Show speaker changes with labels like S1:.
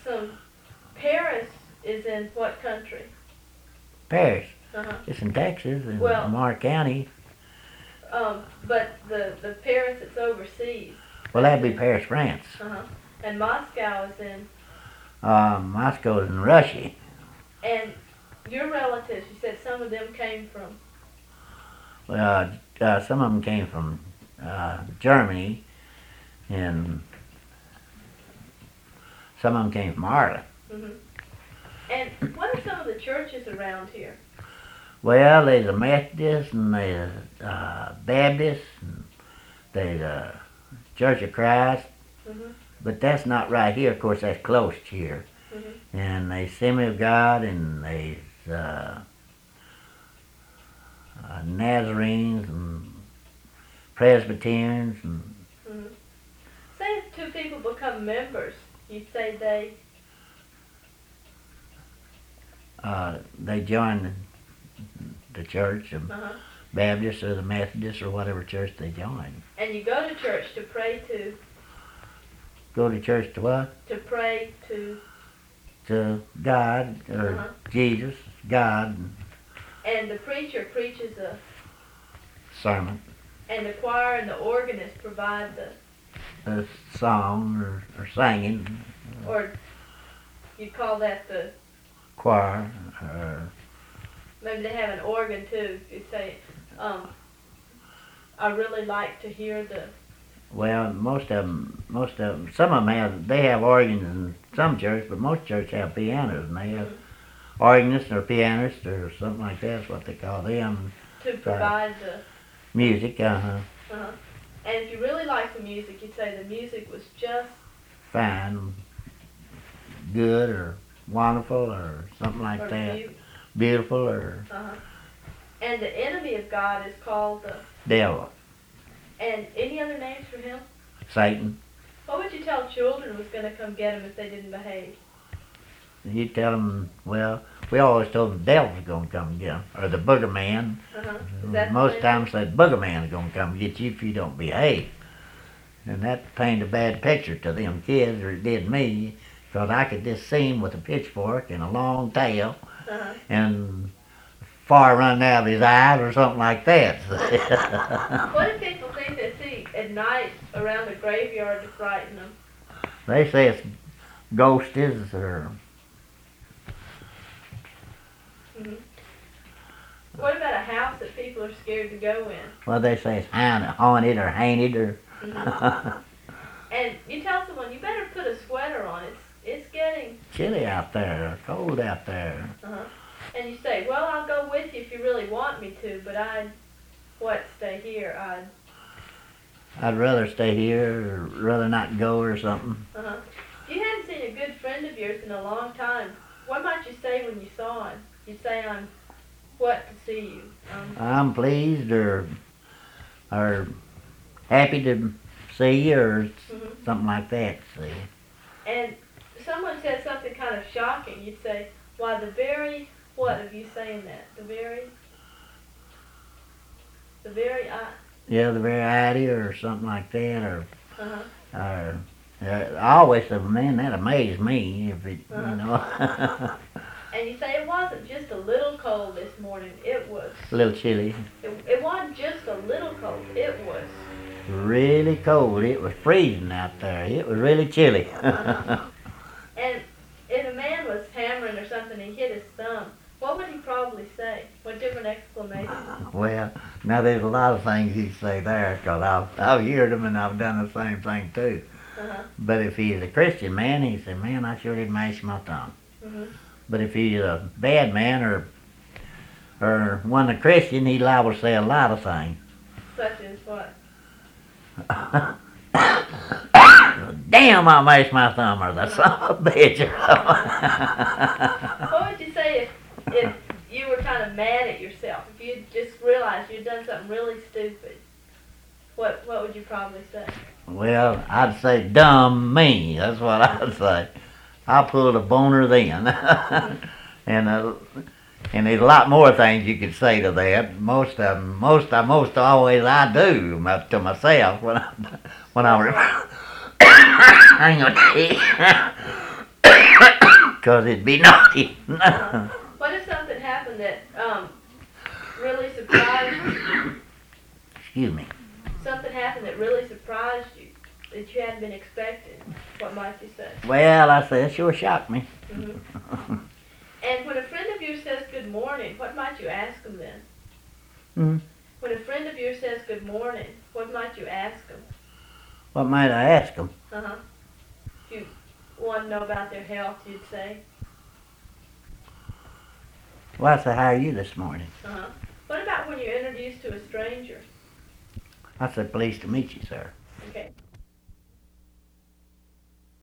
S1: Paris is in what country?
S2: Paris.
S1: Uh-huh.
S2: It's in Texas, in
S1: Well-
S2: Lamar County.
S1: But the Paris that's overseas.
S2: Well, that'd be Paris, France.
S1: Uh-huh. And Moscow is in.
S2: Moscow is in Russia.
S1: And your relatives, you said some of them came from.
S2: Some of them came from Germany, and some of them came from Ireland.
S1: Mm-hmm. And what are some of the churches around here?
S2: Well, there's a Methodist, and there's a Baptist, and there's a Church of Christ,
S1: Mm-hmm.
S2: but that's not right here. Of course, that's close to here.
S1: Mm-hmm.
S2: And there's Assembly of God, and there's Nazarenes, and Presbyterians, and
S1: Mm-hmm. Say if two people become members, you say
S2: they join the church, the
S1: uh-huh.
S2: Baptist or the Methodist or whatever church they join.
S1: And you go to church to pray to
S2: Go to church to what?
S1: to pray to,
S2: To God or
S1: Uh-huh.
S2: Jesus, God,
S1: and the preacher preaches
S2: sermon,
S1: and the choir and the organist provide
S2: a song or singing,
S1: or you call that the,
S2: choir, or
S1: maybe they have an organ too. You say, I really like to hear the,
S2: well, most of them, some of them they have organs in some church, but most churches have pianos, and they have organists or pianists or something like that. That's what they call them.
S1: to provide the,
S2: Music,
S1: uh-huh. And if you really like the music, you'd say the music was just,
S2: fine, good, or wonderful, or something like
S1: or
S2: that.
S1: cute.
S2: Beautiful, or
S1: Uh-huh. And the enemy of God is called the,
S2: devil,
S1: and any other names for him?
S2: Satan.
S1: What would you tell children was going to come get them if they didn't behave?
S2: You tell them, well, we always told them the devil's going to come get them, or the booger man.
S1: Uh-huh. Is that the
S2: Most
S1: same
S2: times the booger man's going to come get you if you don't behave. And that painted a bad picture to them kids, or it did me, because I could just see him with a pitchfork and a long tail,
S1: thing? Uh-huh.
S2: and fire running out of his eyes or something like that.
S1: What do people think they see at night around the graveyard to frighten them?
S2: They say it's ghosts or
S1: Mm-hmm. What about a house that people are scared to go in?
S2: well, they say it's haunted or haunted or
S1: Mm-hmm. And you tell someone, you better put a sweater on. It's getting,
S2: chilly out there, cold out there.
S1: uh-huh. And you say, well, I'll go with you if you really want me to, but I'd stay here.
S2: I'd rather stay here or rather not go or something.
S1: Uh-huh. If you hadn't seen a good friend of yours in a long time, what might you say when you saw him? You'd say, I'm what to see you?
S2: I'm pleased or happy to see you or
S1: Mhm.
S2: something like that. See,
S1: And if someone says something kind of shocking, you'd say, why, what of you saying that? The very,
S2: yeah, the variety or something like that,
S1: uh-huh.
S2: or I always said, man, that amazed me if it,
S1: Uh-huh.
S2: you know,
S1: And you say, it wasn't just a little cold this morning, it was,
S2: a little chilly,
S1: it wasn't just a little cold, it was.
S2: really cold. It was freezing out there. It was really chilly.
S1: Uh-huh. And if a man was hammering or something and he hit his thumb, what would he probably say? What different exclamation?
S2: Well, now there's a lot of things he'd say there, because I've heard them and I've done the same thing too.
S1: Uh-huh.
S2: But if he's a Christian man, he'd say, man, I sure did mash my thumb.
S1: Mm-hmm.
S2: But if he's a bad man or one a Christian, he'd liable to say a lot of things.
S1: Such as what?
S2: Damn, I mashed my thumb, or the son of a bitch.
S1: What would you say if you were kind of mad at yourself? If you just realized you'd done something really stupid, what would you probably say?
S2: Well, I'd say dumb me. That's what I'd say. I pulled a boner then. And there's a lot more things you could say to that. Most always I do to myself when I remember. Hang on. 'cause it'd be naughty.
S1: What if something happened that really surprised you?
S2: Excuse me.
S1: Something happened that really surprised you that you hadn't been expecting. What might you say?
S2: Well, I said, it sure shocked me.
S1: Mm-hmm. And when a friend of yours says good morning, what might you ask them then?
S2: Hmm.
S1: When a friend of yours says good morning, what might you ask them?
S2: What might I ask them?
S1: Uh-huh. If you want to know about their health, you'd say.
S2: Well, I said, how are you this morning?
S1: Uh-huh. What about when you're introduced to a stranger?
S2: I said, pleased to meet you, sir.